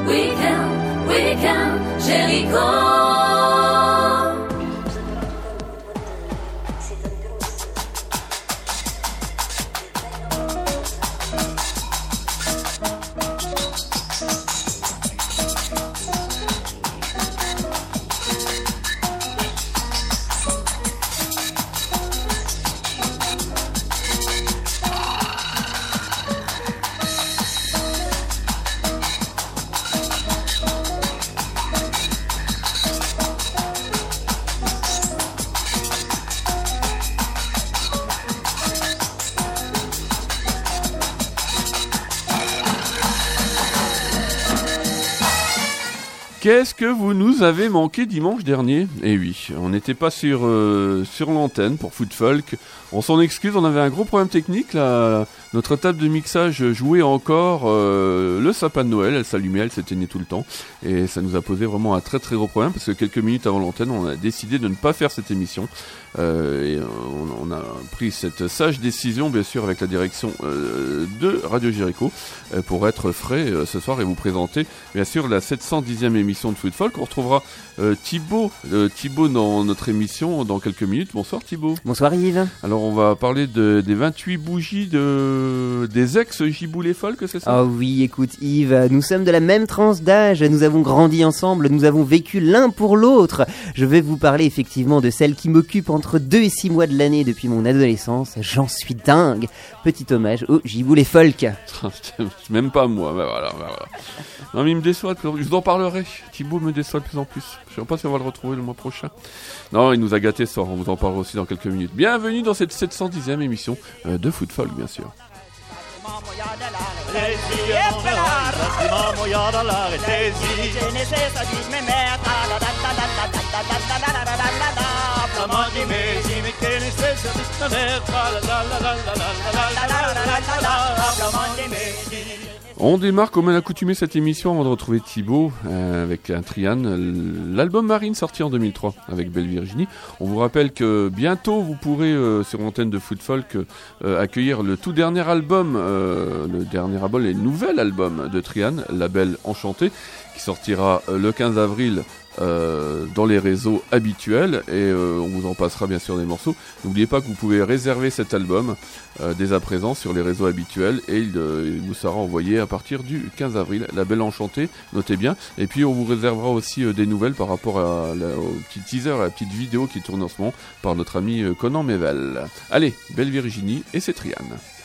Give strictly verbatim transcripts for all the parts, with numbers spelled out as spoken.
Weekend, weekend, Jericho. Qu'est-ce que vous nous avez manqué dimanche dernier ? Eh oui, on n'était pas sur, euh, sur l'antenne pour Foot Folk. On s'en excuse, on avait un gros problème technique. Là. Notre table de mixage jouait encore euh, le sapin de Noël. Elle s'allumait, elle s'éteignait tout le temps. Et ça nous a posé vraiment un très très gros problème parce que quelques minutes avant l'antenne, on a décidé de ne pas faire cette émission. Euh, et on, on a pris cette sage décision, bien sûr, avec la direction euh, de Radio Jericho euh, pour être frais euh, ce soir et vous présenter, bien sûr, la sept cent dixième émission de Foot Folk. On retrouvera euh, Thibaut, euh, Thibaut dans notre émission dans quelques minutes. Bonsoir Thibaut. Bonsoir Yves. Alors on va parler de, des vingt-huit bougies de, des ex-Giboulées Folk, c'est ça ? Oh oui, écoute Yves, nous sommes de la même tranche d'âge, nous avons grandi ensemble, nous avons vécu l'un pour l'autre. Je vais vous parler effectivement de celle qui m'occupe entre deux et six mois de l'année depuis mon adolescence. J'en suis dingue. Petit hommage aux Giboulées Folk. Même pas moi, bah voilà, bah voilà. Non mais il me déçoit de plus en plus, je vous en parlerai. Thibaut me déçoit de plus en plus. Je sais pas si on va le retrouver le mois prochain. Non, il nous a gâté ce soir, on vous en parlera aussi dans quelques minutes. Bienvenue dans cette sept cent dixième émission euh, de Foot Folk, bien sûr. On démarre comme à l'accoutumée cette émission avant de retrouver Thibaut euh, avec un Trian, l'album Marine sorti en deux mille trois avec Belle Virginie. On vous rappelle que bientôt vous pourrez euh, sur l'antenne de Foot Folk euh, accueillir le tout dernier album, euh, le dernier album et le nouvel album de Trian, La Belle Enchantée, qui sortira euh, le quinze avril. Euh, dans les réseaux habituels et euh, on vous en passera bien sûr des morceaux. N'oubliez pas que vous pouvez réserver cet album euh, dès à présent sur les réseaux habituels et il, euh, il vous sera envoyé à partir du quinze avril. La Belle Enchantée, notez bien. Et puis on vous réservera aussi euh, des nouvelles par rapport à la, au petit teaser, à la petite vidéo qui tourne en ce moment par notre ami euh, Conan Mével. Allez, Belle Virginie et c'est Trian.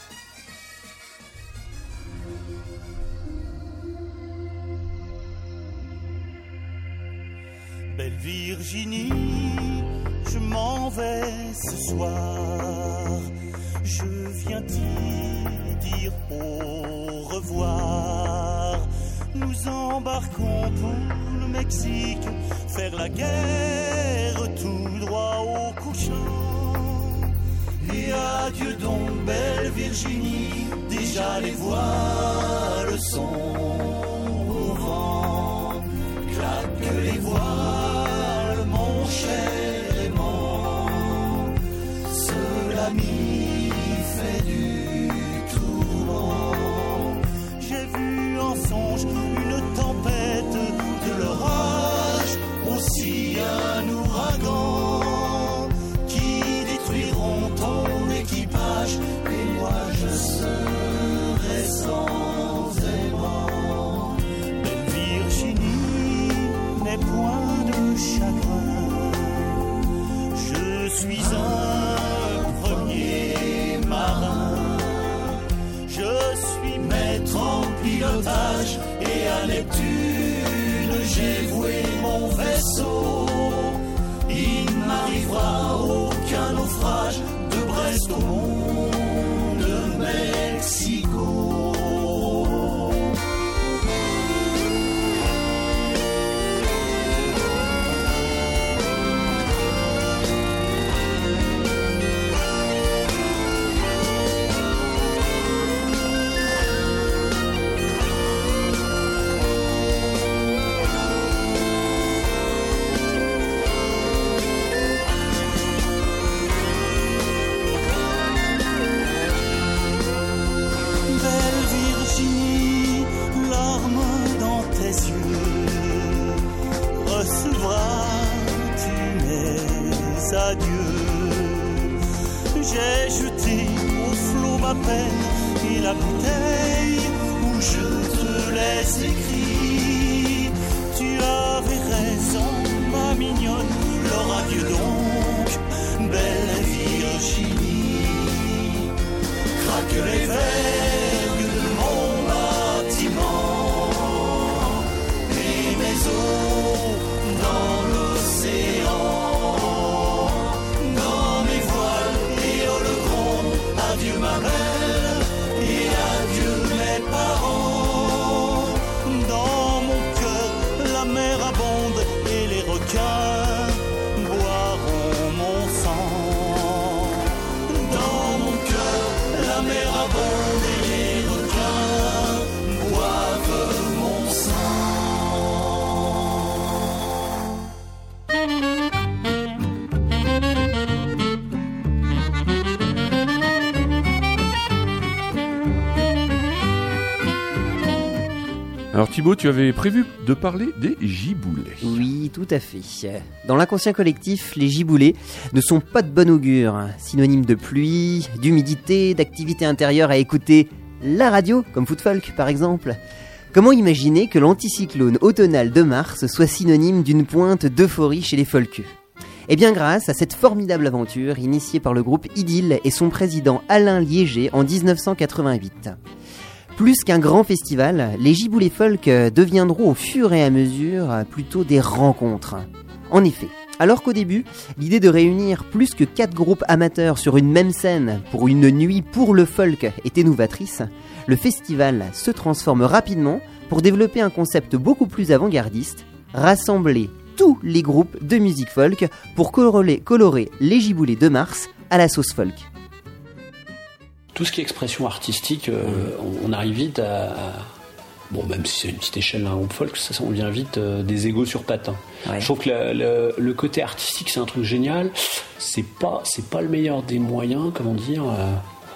Belle Virginie, je m'en vais ce soir. Je viens t'y dire au revoir. Nous embarquons pour le Mexique, faire la guerre tout droit au couchant. Et adieu donc, belle Virginie, déjà les voiles sont au vent. Claque les voiles. Mon cher aimant, cela m'y fait du tourment. J'ai vu en songe une tempête, de l'orage, aussi un ouragan, qui détruiront ton équipage, et moi je serai sans aimant. Belle Virginie n'est point de chagrin. Je suis un premier marin. Je suis maître en pilotage et à Neptune j'ai voué mon vaisseau. Il ne m'arrivera aucun naufrage de Brest au monde Mexico. la peine et la bouteille où je te laisse écrit. Tu avais raison, ma mignonne, alors adieu donc, belle Virginie. Craque les verres de mon bâtiment et mes eaux dans l'océan. Dans mes voiles et oh le gronde, adieu ma belle et adieu mes parents. Dans mon cœur la mer abonde et les requins boiront mon sang. Dans mon cœur la mer abonde et les requins boivent mon sang. Alors Thibaut, tu avais prévu de parler des giboulées. Oui, tout à fait. Dans l'inconscient collectif, les giboulées ne sont pas de bon augure. Synonyme de pluie, d'humidité, d'activité intérieure à écouter la radio, comme Foot Folk par exemple. Comment imaginer que l'anticyclone automnal de mars soit synonyme d'une pointe d'euphorie chez les folkeux ? Eh bien grâce à cette formidable aventure initiée par le groupe Idylle et son président Alain Liéger en dix-neuf cent quatre-vingt-huit. Plus qu'un grand festival, les giboulées folk deviendront au fur et à mesure plutôt des rencontres. En effet, alors qu'au début, l'idée de réunir plus que quatre groupes amateurs sur une même scène pour une nuit pour le folk était novatrice, le festival se transforme rapidement pour développer un concept beaucoup plus avant-gardiste, rassembler tous les groupes de musique folk pour colorer, colorer les giboulées de mars à la sauce folk. Tout ce qui est expression artistique, euh, on, on arrive vite à, à... Bon, même si c'est une petite échelle d'un groupe folk, ça, on vient vite euh, des égos sur patins. Ouais. Je trouve que le, le, le côté artistique, c'est un truc génial. C'est pas, c'est pas le meilleur des moyens, comment dire, euh,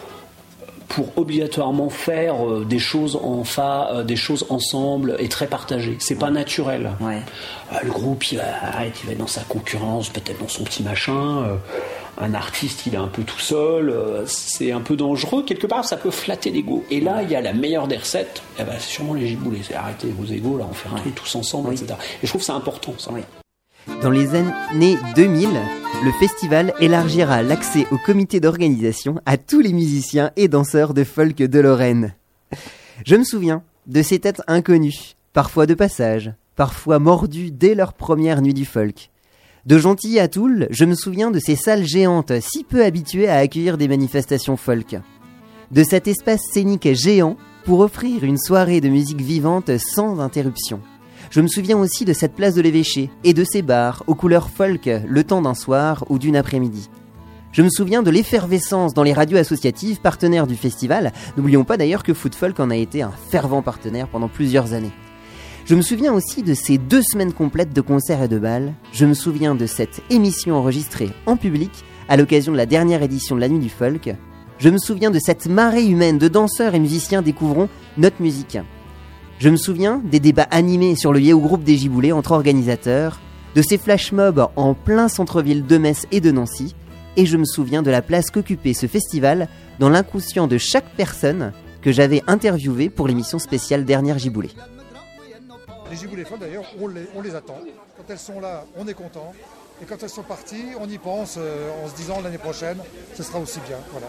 pour obligatoirement faire euh, des choses en fa, euh, des choses ensemble et très partagées. C'est pas naturel. Ouais. Euh, le groupe, il va, arrête, il va être dans sa concurrence, peut-être dans son petit machin. Euh, Un artiste, il est un peu tout seul, euh, c'est un peu dangereux, quelque part ça peut flatter l'ego. Et là, il y a la meilleure des recettes, eh ben, c'est sûrement les giboulées, c'est arrêtez vos égos, là, on fait un ouais. truc tous ensemble, oui. et cetera. Et je trouve que c'est important, ça. Oui. Dans les années deux mille, le festival élargira l'accès au comité d'organisation à tous les musiciens et danseurs de folk de Lorraine. Je me souviens de ces têtes inconnues, parfois de passage, parfois mordues dès leur première nuit du folk. De Gentilly à Toul, je me souviens de ces salles géantes si peu habituées à accueillir des manifestations folk. De cet espace scénique géant pour offrir une soirée de musique vivante sans interruption. Je me souviens aussi de cette place de l'évêché et de ces bars aux couleurs folk le temps d'un soir ou d'une après-midi. Je me souviens de l'effervescence dans les radios associatives partenaires du festival. N'oublions pas d'ailleurs que Foot Folk en a été un fervent partenaire pendant plusieurs années. Je me souviens aussi de ces deux semaines complètes de concerts et de bals. Je me souviens de cette émission enregistrée en public à l'occasion de la dernière édition de la Nuit du Folk. Je me souviens de cette marée humaine de danseurs et musiciens découvrant notre musique. Je me souviens des débats animés sur le Yéhoo Groupe des Giboulées entre organisateurs, de ces flash mobs en plein centre-ville de Metz et de Nancy, et je me souviens de la place qu'occupait ce festival dans l'inconscient de chaque personne que j'avais interviewée pour l'émission spéciale Dernière Giboulée. Les giboulées folles d'ailleurs, on les, on les attend. Quand elles sont là, on est content. Et quand elles sont parties, on y pense euh, en se disant l'année prochaine, ce sera aussi bien. Voilà.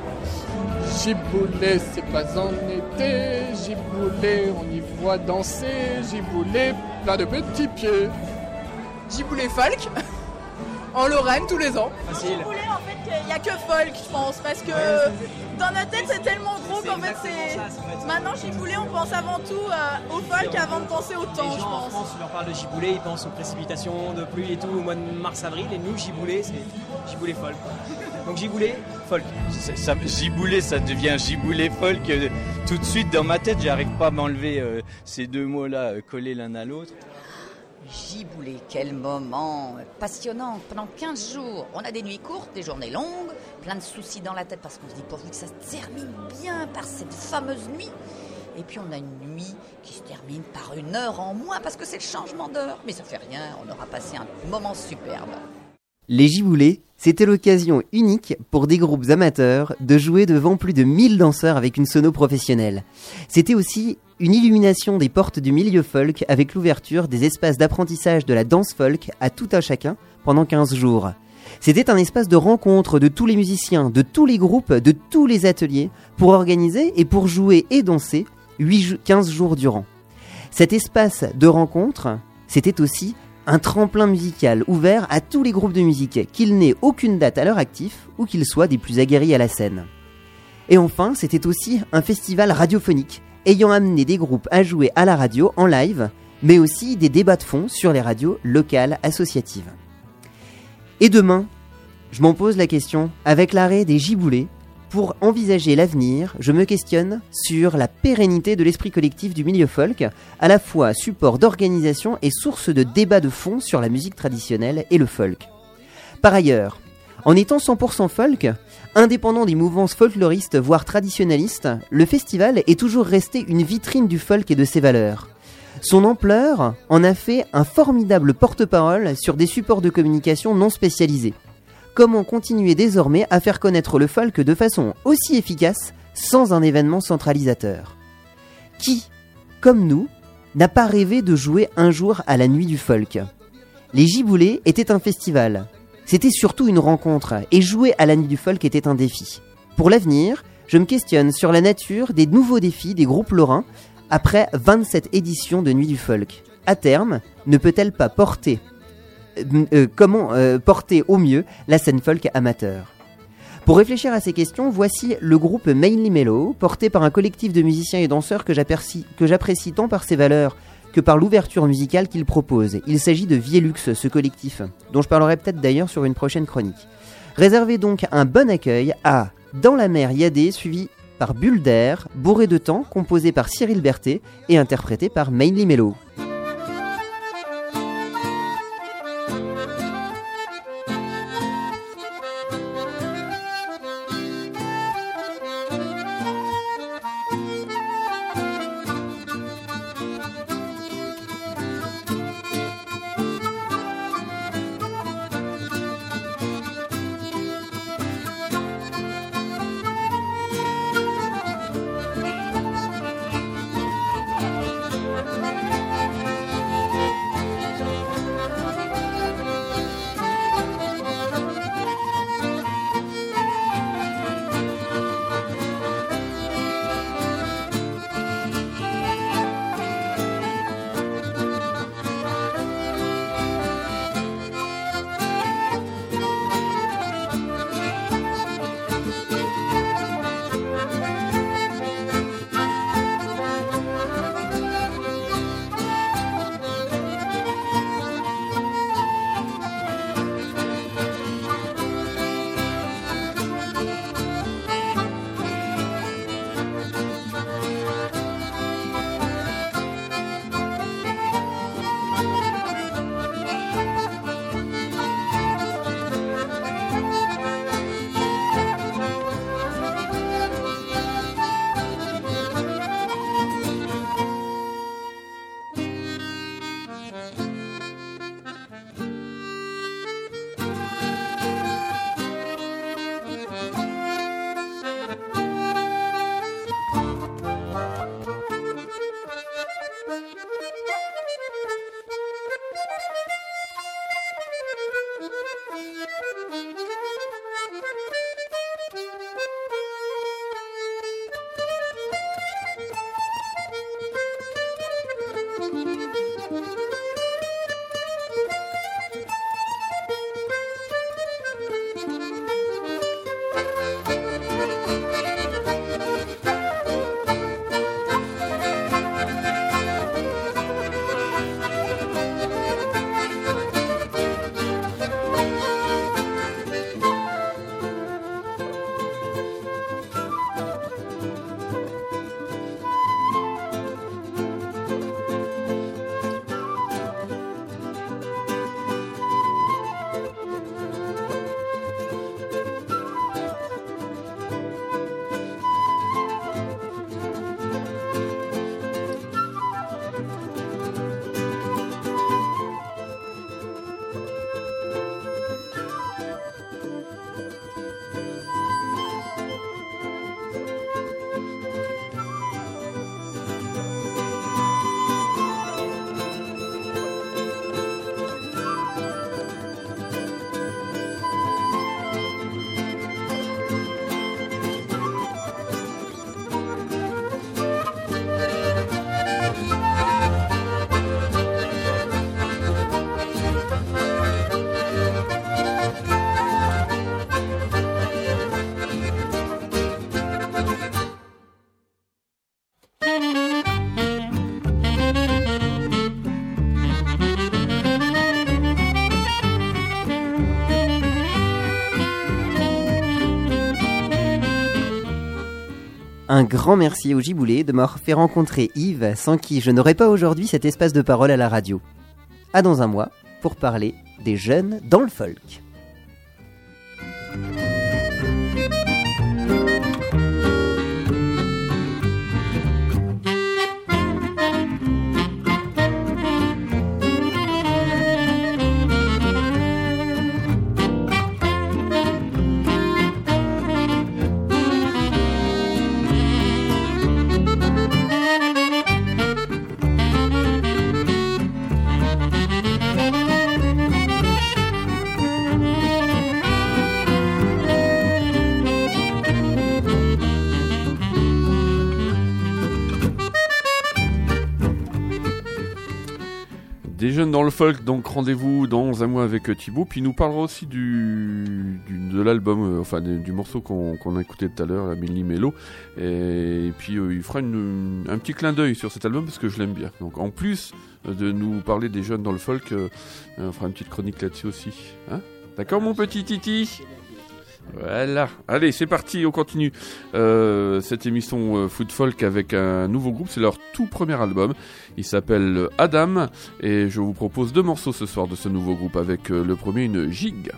Giboulées, c'est pas en été. Giboulées, on y voit danser. Giboulées, plein de petits pieds. Giboulées folk en Lorraine tous les ans. Facile. Giboulées, en fait, il n'y a que folk, je pense, parce que ouais, dans notre tête, c'est tellement gros qu'en fait, c'est... c'est... Maintenant, Giboulées, on pense avant tout euh, au folk avant de penser au temps, je pense. En France, on leur parle de Giboulées, ils pensent aux précipitations, de pluie et tout, au mois de mars-avril, et nous, Giboulées, c'est Giboulées folk. Donc Giboulées, folk. Ça, ça, Giboulées, ça devient Giboulées folk. Euh, tout de suite, dans ma tête, j'arrive pas à m'enlever euh, ces deux mots-là euh, collés l'un à l'autre. Giboulées, quel moment passionnant. Pendant quinze jours, on a des nuits courtes, des journées longues, plein de soucis dans la tête parce qu'on se dit pourvu que ça se termine bien par cette fameuse nuit. Et puis on a une nuit qui se termine par une heure en moins parce que c'est le changement d'heure. Mais ça fait rien, on aura passé un moment superbe. Les giboulées, c'était l'occasion unique pour des groupes amateurs de jouer devant plus de mille danseurs avec une sono professionnelle. C'était aussi une illumination des portes du milieu folk avec l'ouverture des espaces d'apprentissage de la danse folk à tout un chacun pendant quinze jours. C'était un espace de rencontre de tous les musiciens, de tous les groupes, de tous les ateliers pour organiser et pour jouer et danser quinze jours durant. Cet espace de rencontre, c'était aussi un tremplin musical ouvert à tous les groupes de musique, qu'ils n'aient aucune date à leur actif ou qu'ils soient des plus aguerris à la scène. Et enfin, c'était aussi un festival radiophonique, ayant amené des groupes à jouer à la radio en live, mais aussi des débats de fond sur les radios locales associatives. Et demain, je m'en pose la question, avec l'arrêt des giboulées, pour envisager l'avenir, je me questionne sur la pérennité de l'esprit collectif du milieu folk, à la fois support d'organisation et source de débat de fond sur la musique traditionnelle et le folk. Par ailleurs, en étant cent pour cent folk, indépendant des mouvances folkloristes voire traditionnalistes, le festival est toujours resté une vitrine du folk et de ses valeurs. Son ampleur en a fait un formidable porte-parole sur des supports de communication non spécialisés. Comment continuer désormais à faire connaître le folk de façon aussi efficace sans un événement centralisateur ? Qui, comme nous, n'a pas rêvé de jouer un jour à la nuit du folk ? Les giboulées étaient un festival. C'était surtout une rencontre, et jouer à la nuit du folk était un défi. Pour l'avenir, je me questionne sur la nature des nouveaux défis des groupes lorrains après vingt-sept éditions de Nuit du folk. À terme, ne peut-elle pas porter Euh, comment euh, porter au mieux la scène folk amateur. Pour réfléchir à ces questions, voici le groupe Mainly Mellow, porté par un collectif de musiciens et danseurs que j'apprécie, que j'apprécie tant par ses valeurs que par l'ouverture musicale qu'il propose. Il s'agit de Viellux, ce collectif, dont je parlerai peut-être d'ailleurs sur une prochaine chronique. Réservez donc un bon accueil à Dans la mer Yadé, suivi par Bulle d'air, bourré de temps, composé par Cyril Berthet et interprété par Mainly Mellow. Un grand merci au Giboulé de m'avoir fait rencontrer Yves, sans qui je n'aurais pas aujourd'hui cet espace de parole à la radio. À dans un mois pour parler des jeunes dans le folk. Des jeunes dans le folk, donc rendez-vous dans un mois avec Thibaut. Puis il nous parlera aussi du, du de l'album, euh, enfin du, du morceau qu'on, qu'on a écouté tout à l'heure, la Milli Mello. Et, et puis euh, il fera une, un petit clin d'œil sur cet album parce que je l'aime bien. Donc en plus de nous parler des jeunes dans le folk, euh, on fera une petite chronique là-dessus aussi. Hein ? D'accord mon petit Titi ? Voilà, allez c'est parti, on continue euh, cette émission euh, Food Folk avec un nouveau groupe, c'est leur tout premier album, il s'appelle Adam et je vous propose deux morceaux ce soir de ce nouveau groupe avec euh, le premier une gigue.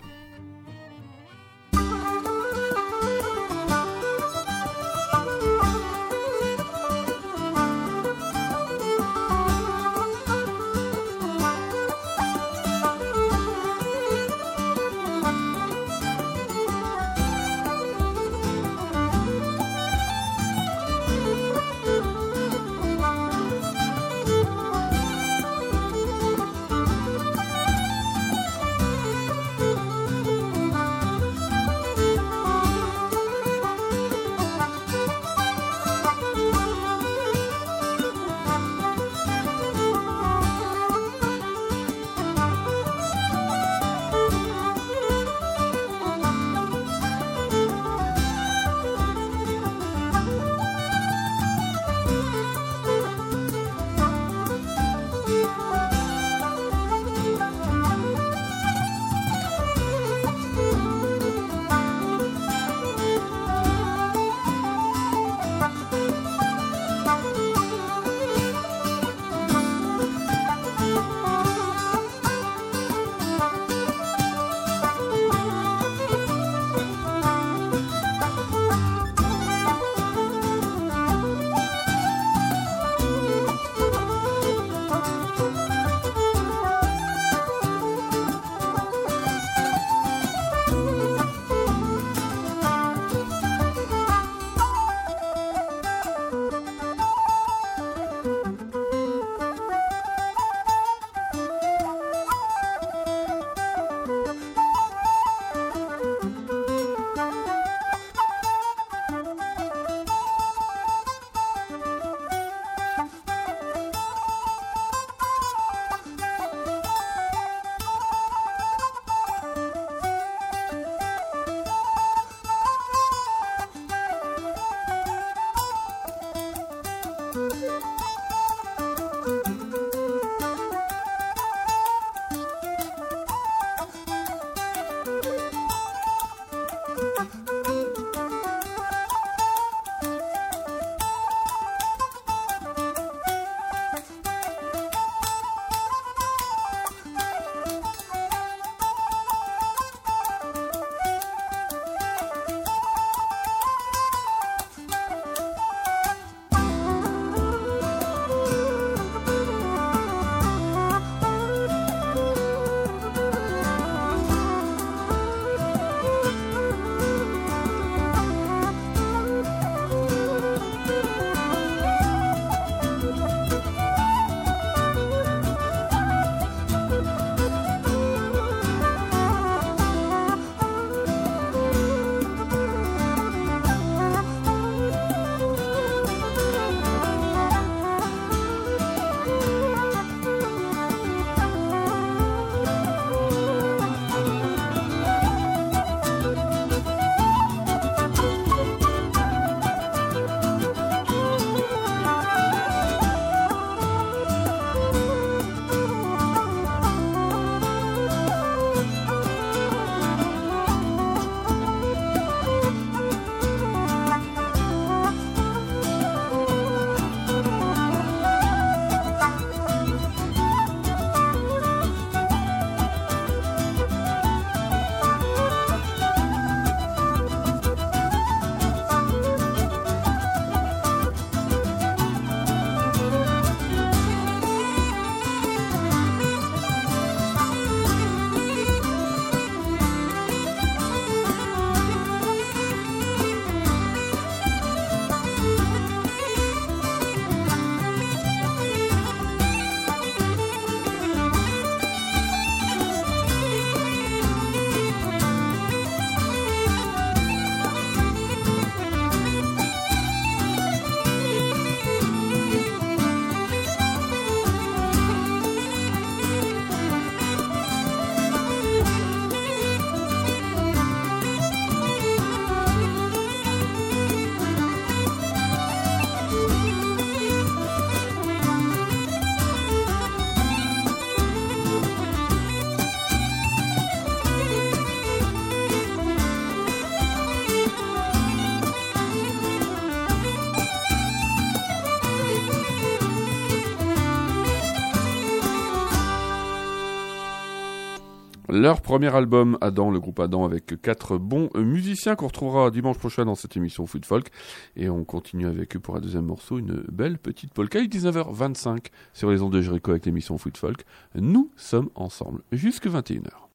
Leur premier album, Adam, le groupe Adam, avec quatre bons musiciens qu'on retrouvera dimanche prochain dans cette émission Food Folk. Et on continue avec eux pour un deuxième morceau, une belle petite polka. Il est dix-neuf heures vingt-cinq sur les ondes de Jericho avec l'émission Food Folk. Nous sommes ensemble jusqu'à vingt et une heures.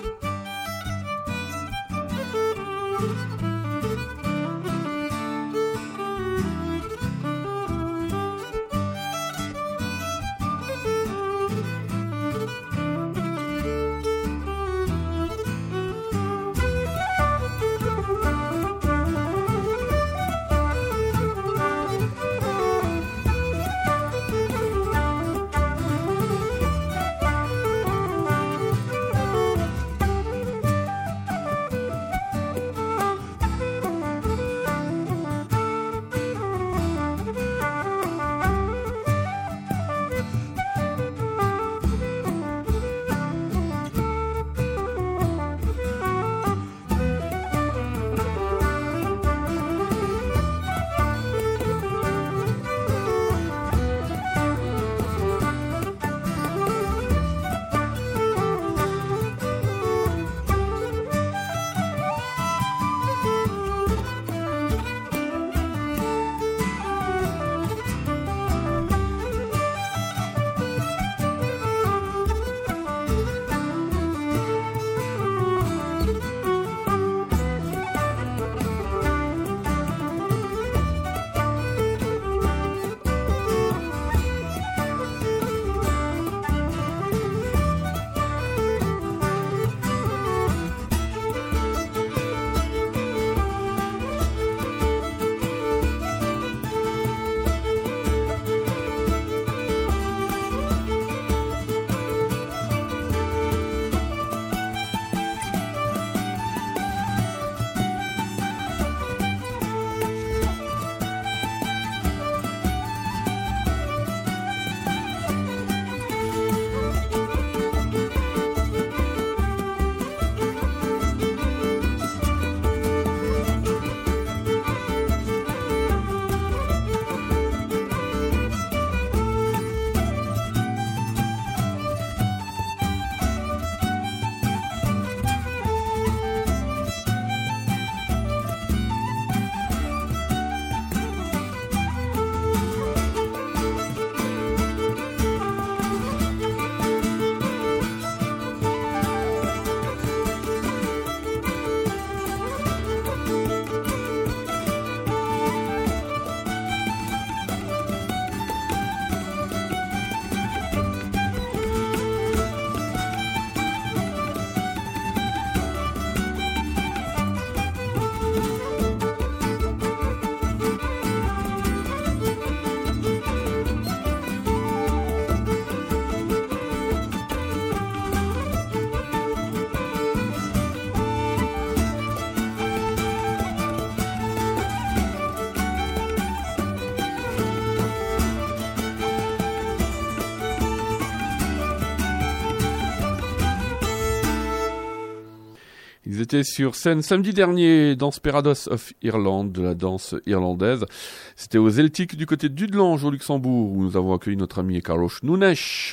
Ils étaient sur scène samedi dernier dans Sperados of Ireland, de la danse irlandaise. C'était aux Celtiques du côté de Dudelange au Luxembourg où nous avons accueilli notre ami Carlos Nunes.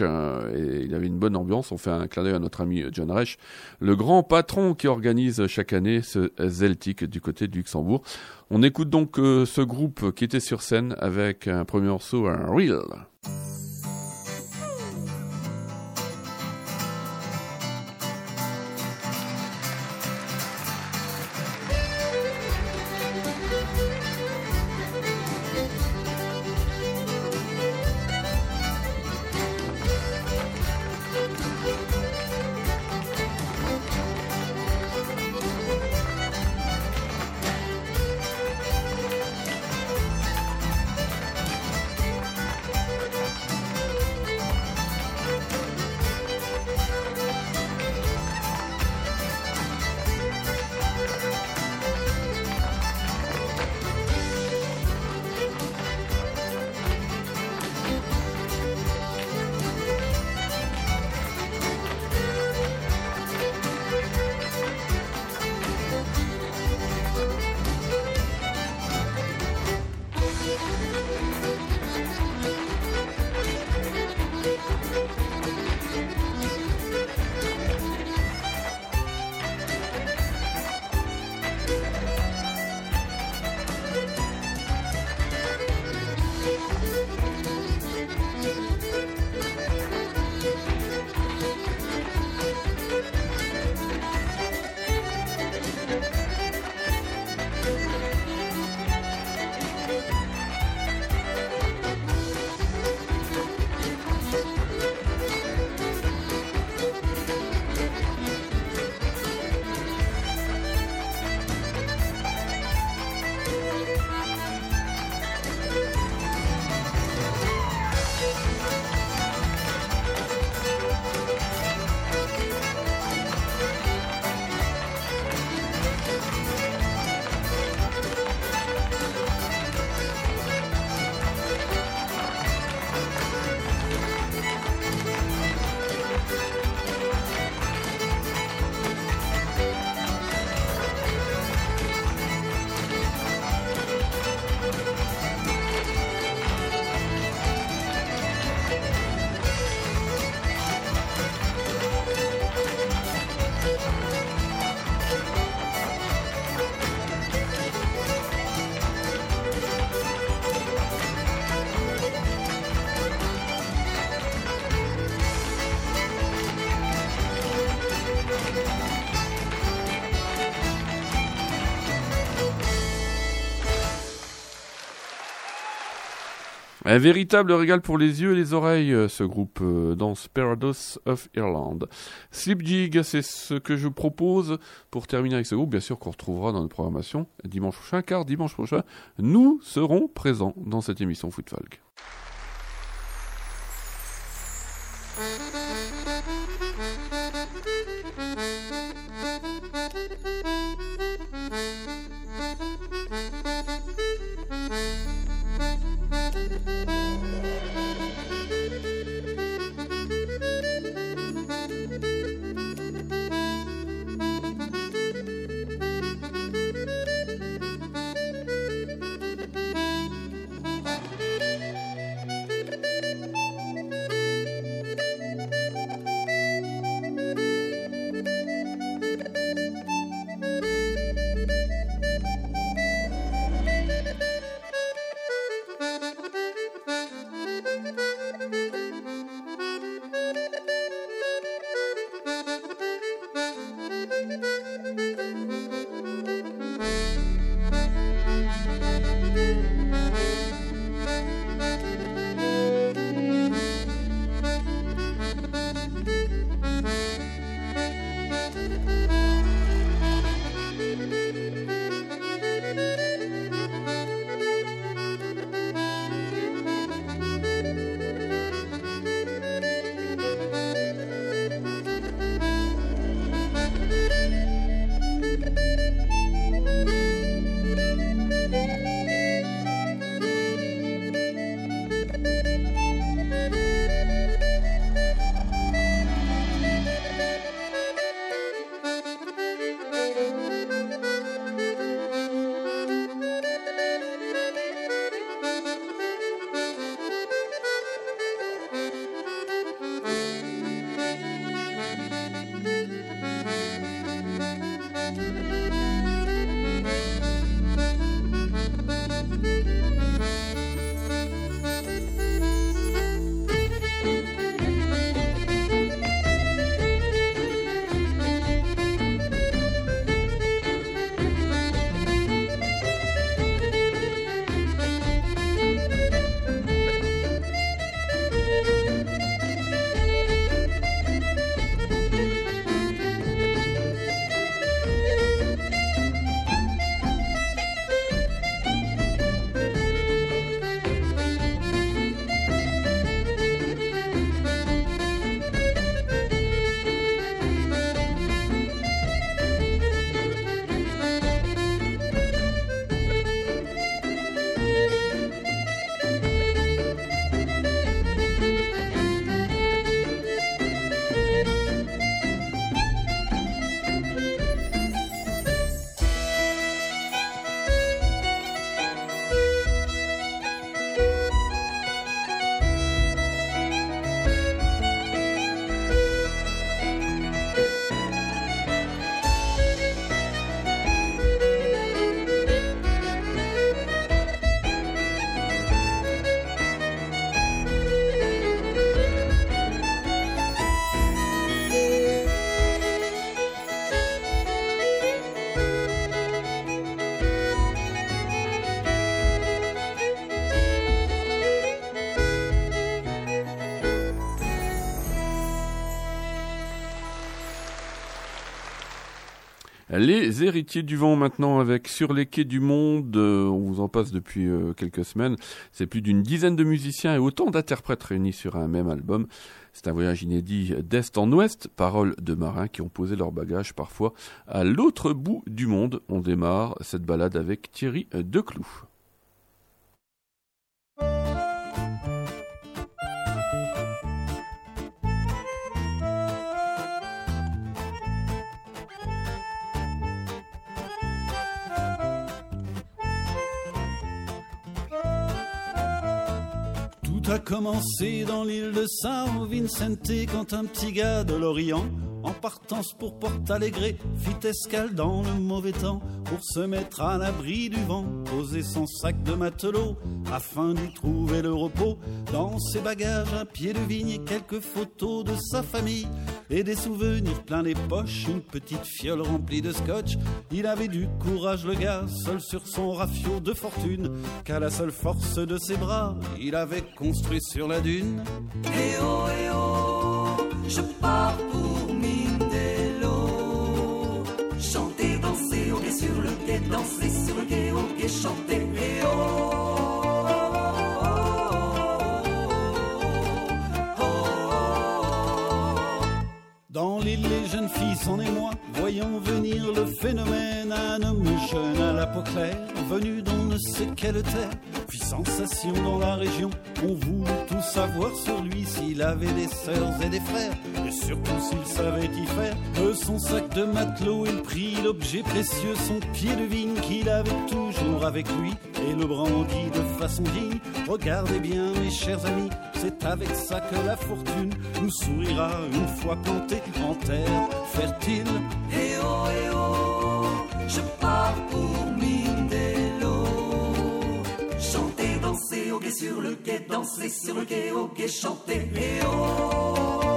Et il y avait une bonne ambiance. On fait un clin d'œil à notre ami John Reich, le grand patron qui organise chaque année ce Celtic du côté du Luxembourg. On écoute donc euh, ce groupe qui était sur scène avec un premier morceau, un Real. Un véritable régal pour les yeux et les oreilles, ce groupe euh, Dance Paradox of Ireland. Sleep Jig, c'est ce que je propose pour terminer avec ce groupe, bien sûr qu'on retrouvera dans notre programmation dimanche prochain, car dimanche prochain, nous serons présents dans cette émission Foot Folk. Les héritiers du vent maintenant avec Sur les quais du monde, euh, on vous en passe depuis euh, quelques semaines. C'est plus d'une dizaine de musiciens et autant d'interprètes réunis sur un même album. C'est un voyage inédit d'est en ouest, paroles de marins qui ont posé leur bagage parfois à l'autre bout du monde. On démarre cette balade avec Thierry Declou. Tout a commencé dans l'île de São Vicente quand un petit gars de l'Orient, en partance pour Porto Alegre, fit escale dans le mauvais temps pour se mettre à l'abri du vent, poser son sac de matelot afin d'y trouver le repos. Dans ses bagages, un pied de vigne et quelques photos de sa famille. et des souvenirs plein les poches, une petite fiole remplie de scotch. Il avait du courage le gars, seul sur son rafio de fortune, qu'à la seule force de ses bras, il avait construit sur la dune. Eh oh, eh oh, je pars pour Mindelo. Chanter, danser, au quai sur le quai, danser sur le quai, au quai, chanter. Eh oh. Dans l'île, les jeunes filles s'en émoient, voyant venir le phénomène. Un homme jeune à la peau claire, venu d'on ne sait quelle terre, fit sensation dans la région. On voulut tout savoir sur lui, s'il avait des sœurs et des frères, et surtout s'il savait y faire. De son sac de matelot, il prit l'objet précieux, son pied de vigne qu'il avait toujours avec lui, et le brandit de façon digne. Regardez bien, mes chers amis, c'est avec ça que la fortune nous sourira une fois plantés en terre fertile. Eh oh, eh oh, je pars pour Mindelo. Chanter, danser, au quai sur le quai, danser sur le quai, au quai, chanter. Eh oh.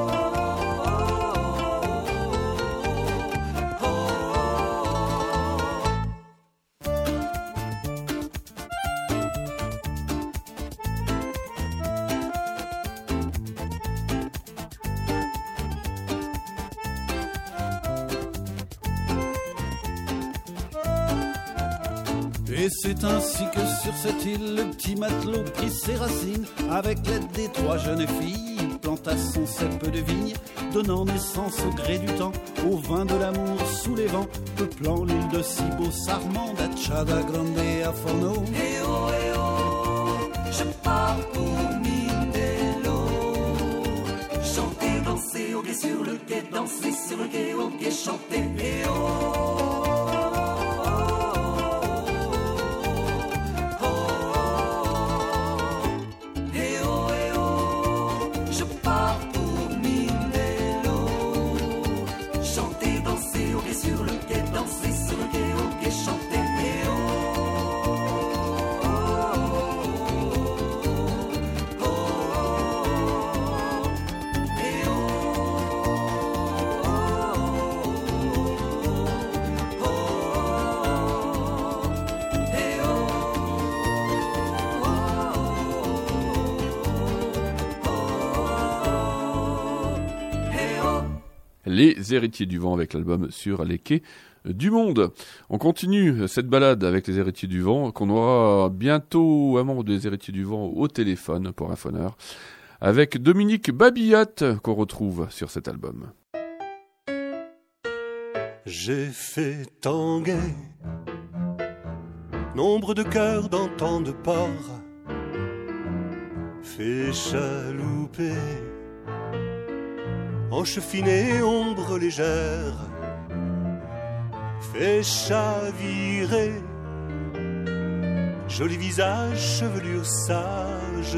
Et c'est ainsi que sur cette île, le petit matelot prit ses racines. Avec l'aide des trois jeunes filles, il planta son cep de vigne, donnant naissance au gré du temps au vin de l'amour sous les vents, peuplant l'île de si beaux sarments, d'Achada Grande à Forno. Eh oh, eh oh, je pars pour Mindelo. Chanter, danser, au quai sur le quai, danser sur le quai, au quai, chanter. Eh oh. Les Héritiers du Vent avec l'album Sur les quais du monde. On continue cette balade avec les Héritiers du Vent, qu'on aura bientôt un membre des Héritiers du Vent au téléphone pour un phoneur, avec Dominique Babillat qu'on retrouve sur cet album. J'ai fait tanguer nombre de cœurs dans tant de ports, fait chalouper enchefiné, ombre légère, fait chavirer, joli visage, chevelure sage,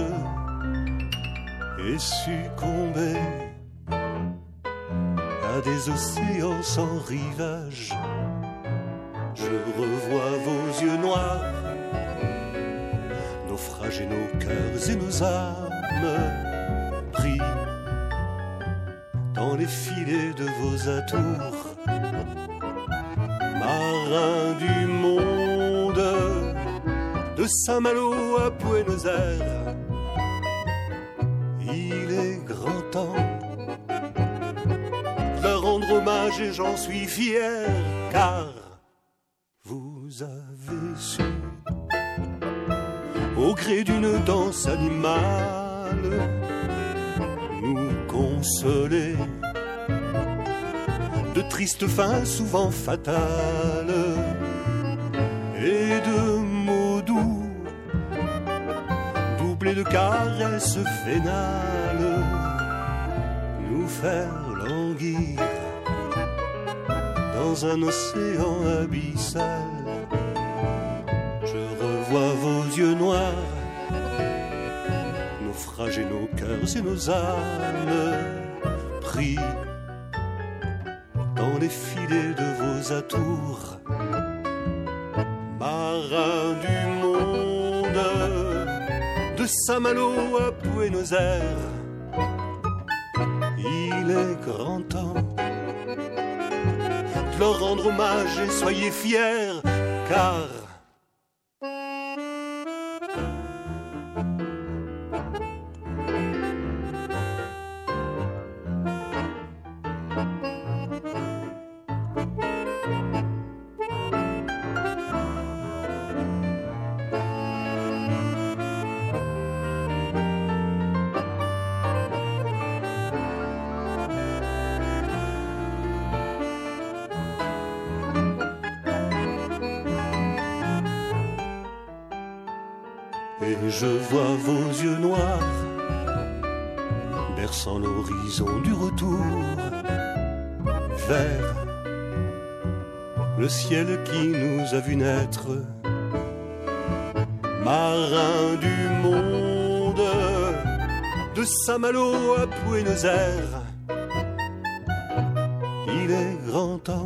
et succomber à des océans sans rivage. Je revois vos yeux noirs, naufrager nos cœurs et nos âmes, pris dans les filets de vos atours, marins du monde, de Saint-Malo à Buenos Aires. Il est grand temps de leur rendre hommage et j'en suis fier, car vous avez su, au gré d'une danse animale, nous consoler de tristes fins souvent fatales et de mots doux doublés de caresses vénales, nous faire languir dans un océan abyssal. Je revois vos yeux noirs, naufrager nos cœurs et nos âmes, pris dans les filets de vos atours, marins du monde, de Saint-Malo à Buenos Aires. Il il est grand temps de leur rendre hommage et soyez fiers, car et je vois vos yeux noirs berçant l'horizon du retour vers le ciel qui nous a vu naître, marins du monde, de Saint-Malo à Buenos Aires. Il est grand temps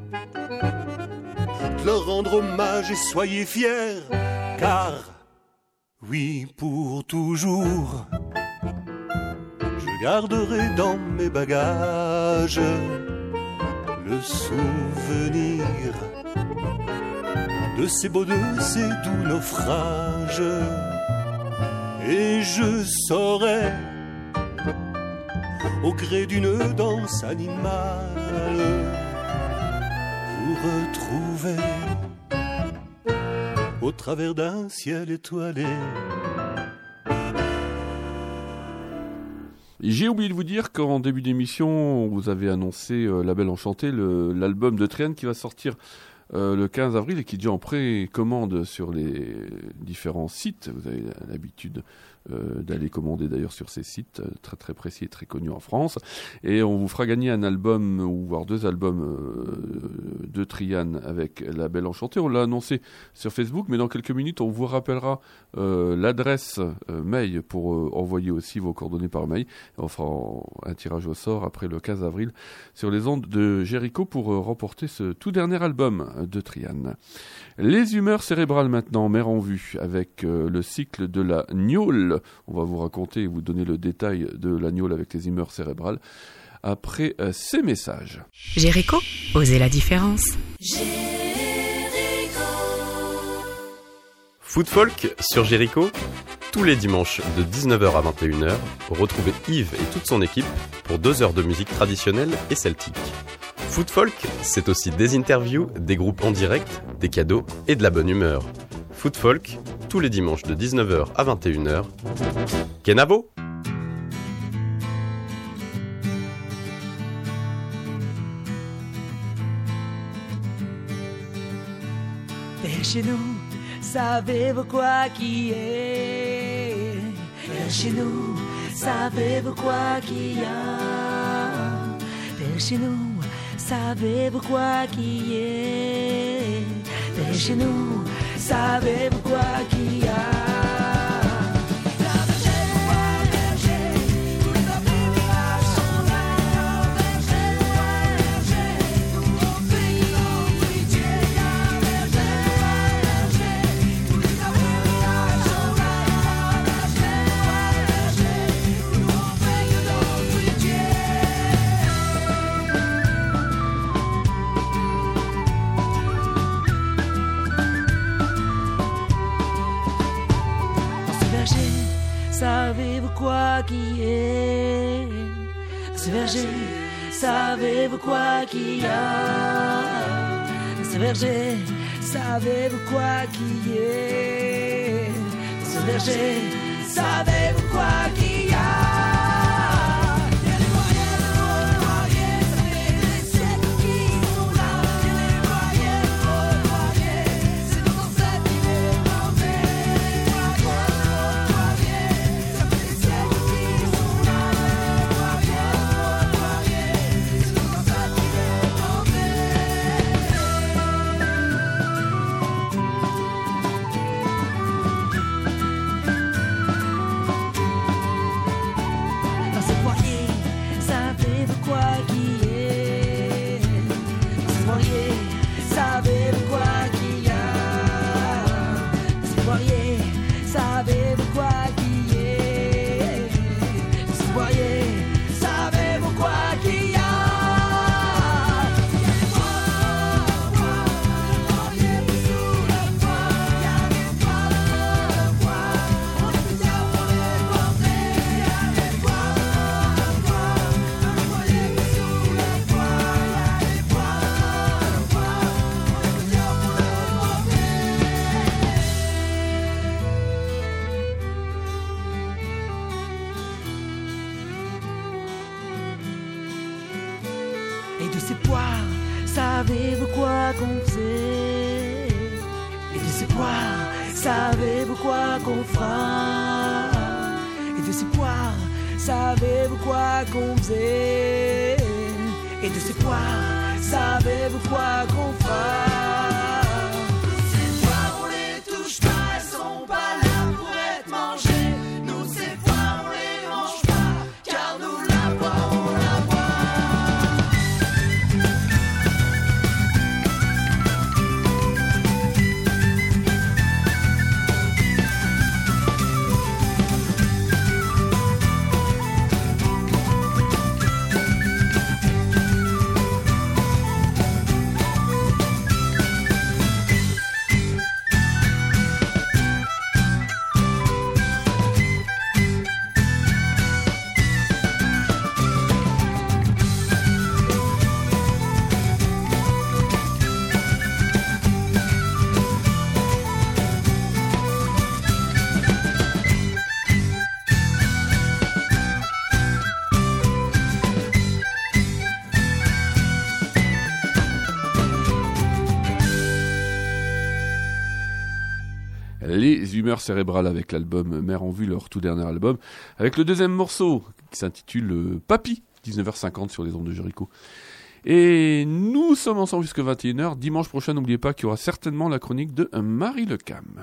de leur rendre hommage et soyez fiers, car oui, pour toujours, je garderai dans mes bagages le souvenir de ces beaux, de ces doux naufrages. Et je saurai, au gré d'une danse animale, vous retrouver au travers d'un ciel étoilé. J'ai oublié de vous dire qu'en début d'émission, vous avez annoncé euh, La Belle Enchantée, le, l'album de Trian qui va sortir euh, le quinze avril et qui est déjà en précommande sur les différents sites. Vous avez l'habitude euh, d'aller commander d'ailleurs sur ces sites euh, très très précis et très connus en France. Et on vous fera gagner un album ou voire deux albums euh, de Trian avec La Belle Enchantée. On l'a annoncé sur Facebook, mais dans quelques minutes, on vous rappellera euh, l'adresse euh, mail pour euh, envoyer aussi vos coordonnées par mail. On fera un tirage au sort après le quinze avril sur les ondes de Jericho pour euh, remporter ce tout dernier album de Trian. Les humeurs cérébrales maintenant, mer en vue, avec euh, le cycle de la gnôle. On va vous raconter et vous donner le détail de la gnôle avec les humeurs cérébrales après euh, ces messages. Jericho, osez la différence. Foot Folk sur Jericho, tous les dimanches de dix-neuf heures à vingt et une heures, retrouvez Yves et toute son équipe pour deux heures de musique traditionnelle et celtique. Foot Folk, c'est aussi des interviews, des groupes en direct, des cadeaux et de la bonne humeur. Foot Folk, tous les dimanches de dix-neuf heures à vingt et une heures. Kenavo! Vers chez nous, savez-vous quoi qui est? Vers chez nous, savez-vous quoi qu'il y a? Vers chez nous, savez-vous quoi qui est? Vers chez nous, savez-vous quoi qu'il y a? Savez-vous quoi qui est? Ce verger, savez-vous quoi qu'il y a? Ce verger, savez-vous quoi qu'il y est? Ce verger, savez-vous quoi qu'il y a? et de ces poires, savez-vous quoi qu'on faisait? Et de ces poires, savez-vous quoi qu'on fera? Et de ces poires, savez-vous quoi qu'on faisait? Et de ces poires, savez-vous quoi qu'on fera? Ces poires on les touche pas, elles sont pas là pour être mangées. Nous ces poires on les mange pas, car nous la bois, on la Les humeurs cérébrales avec l'album Mère en vue, leur tout dernier album, avec le deuxième morceau qui s'intitule Papy, dix-neuf heures cinquante sur les ondes de Jericho. Et nous sommes ensemble jusqu'à vingt et une heures. Dimanche prochain, n'oubliez pas qu'il y aura certainement la chronique de Marie Le Cam.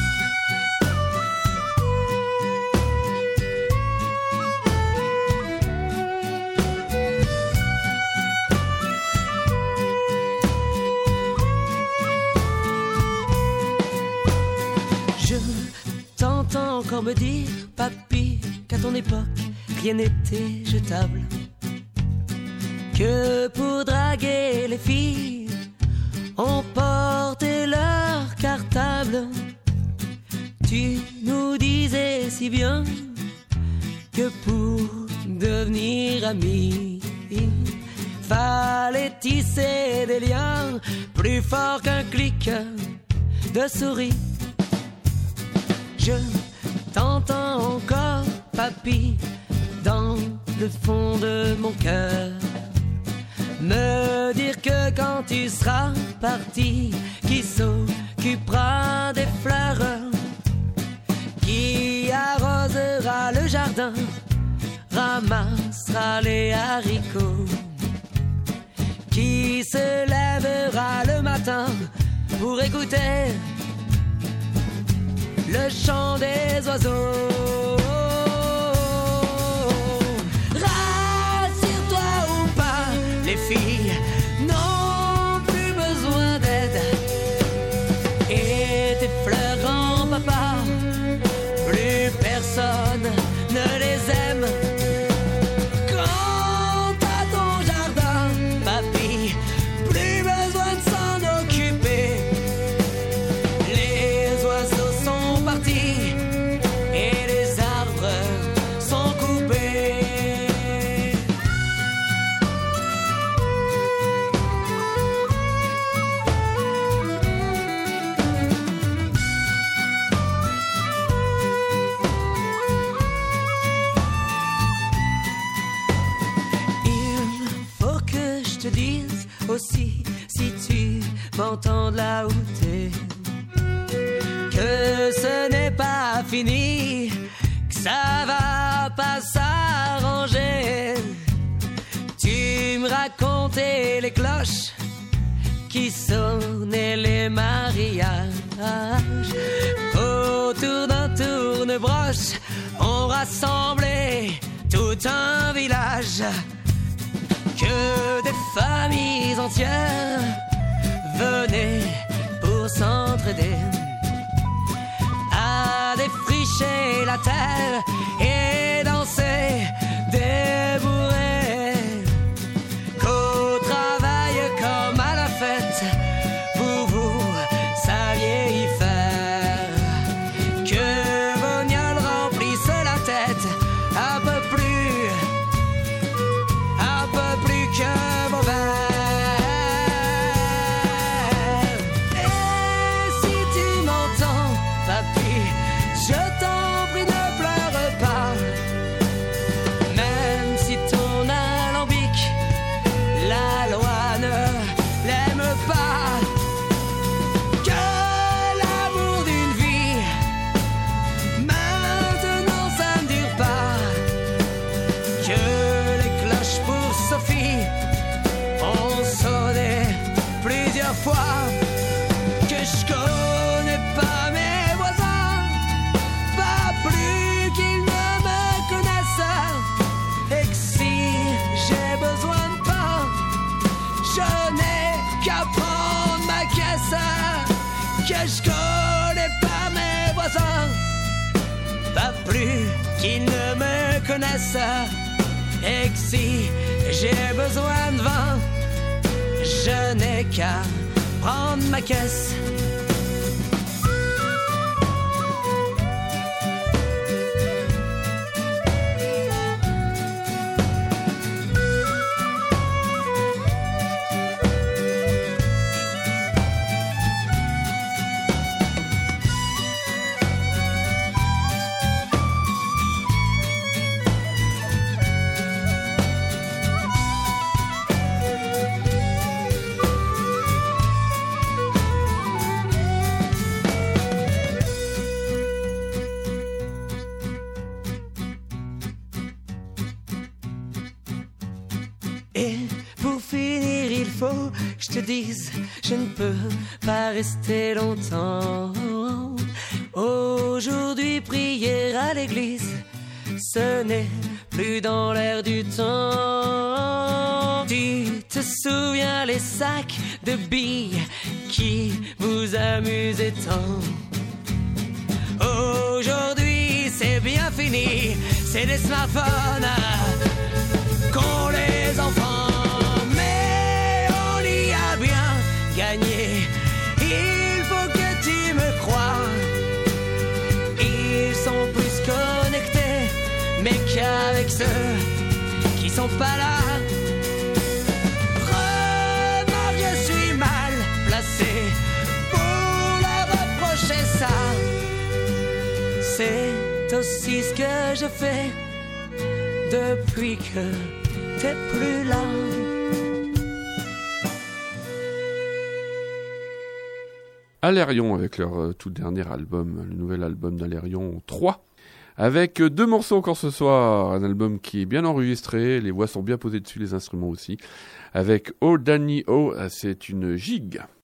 T'entends encore me dire, papy, qu'à ton époque, rien n'était jetable. Que pour draguer les filles, on portait leur cartable. Tu nous disais si bien que pour devenir amis, fallait tisser des liens plus forts qu'un clic de souris. Je t'entends encore, papy, dans le fond de mon cœur, me dire que quand tu seras parti, qui s'occupera des fleurs, qui arrosera le jardin, ramassera les haricots, qui se lèvera le matin pour écouter le chant des oiseaux. Rassure-toi ou pas, les filles n'ont plus besoin d'aide. Et tes fleurs, grand-papa, plus personne ne les aime. Quant à ton jardin, papy, plus besoin de s'en occuper. Les oiseaux sont partis et les arbres sont coupés. Il faut que je te dise aussi, si tu m'entends de là où t'es, que ce n'est pas fini, que ça va pas s'arranger. Tu me racontais les cloches qui sonnaient les mariages. Autour d'un tourne-broche, on rassemblait tout un village. Que des familles entières venaient pour s'entraider à défricher la terre et danser des bourrées. Qu'au travail comme à la fête, vous vous saviez y faire. Que vos gnolls remplissent la tête un peu plus, un peu plus que vos verres. Et si tu m'entends, papy, je t'en prie ne pleure je connais pas mes voisins, pas plus qu'ils ne me connaissent. Et que si j'ai besoin de vin, je n'ai qu'à prendre ma caisse. Et pour finir, il faut que je te dise, je ne peux pas rester longtemps. Aujourd'hui, prier à l'église, ce n'est plus dans l'air du temps. Tu te souviens les sacs de billes qui vous amusaient tant? Aujourd'hui, c'est bien fini, c'est des smartphones qu'ont les enfants, mais on y a bien gagné. Il faut que tu me crois, ils sont plus connectés, mais qu'avec ceux qui sont pas là. Remarque, je suis mal placé pour leur reprocher ça. C'est aussi ce que je fais depuis que t'es plus là. Alérion avec leur euh, tout dernier album, le nouvel album d'Alérion trois, avec euh, deux morceaux encore ce soir, un album qui est bien enregistré, les voix sont bien posées dessus, les instruments aussi, avec Oh Danny Oh, c'est une gigue.